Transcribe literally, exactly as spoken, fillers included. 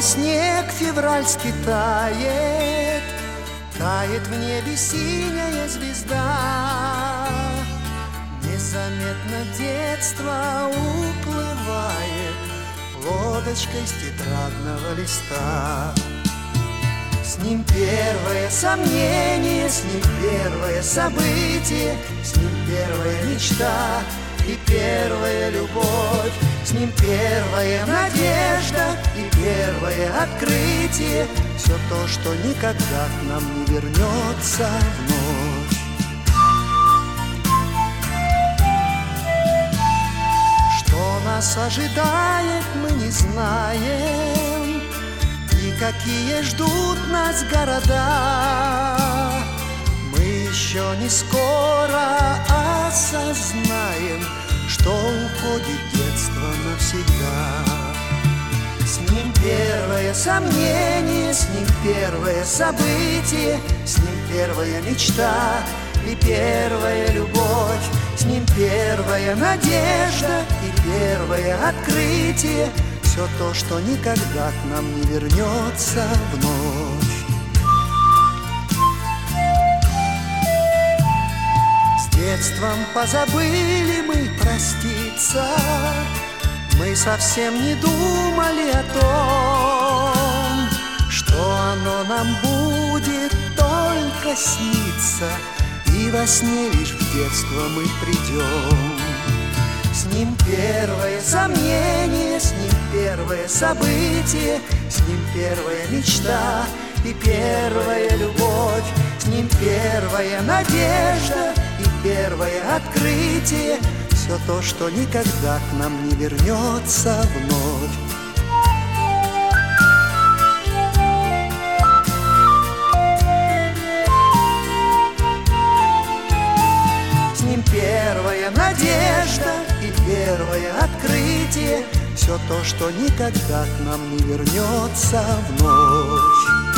снег февральский тает, тает в небе синяя звезда. Незаметно детство уплывает лодочкой с тетрадного листа. С ним первое сомнение, с ним первое событие, с ним первая мечта и первая любовь. С ним первая надежда и первое открытие. Все то, что никогда к нам не вернется вновь. Что нас ожидает, мы не знаем, и какие ждут нас города. Мы еще не скоро осознаем, что уходит детство навсегда. С ним первое сомнение, с ним первое событие, с ним первая мечта и первая любовь. С ним первая надежда и первое открытие. Все то, что никогда к нам не вернется вновь. С детством позабыли мы проститься, мы совсем не думали о том, что оно нам будет только сниться, и во сне лишь в детство мы придем. С ним первое сомнение, с ним первое событие, с ним первая мечта и первая любовь. С ним первая надежда и первое открытие. Все то, что никогда к нам не вернется вновь. С ним первая надежда и первое открытие. Все то, что никогда к нам не вернется вновь.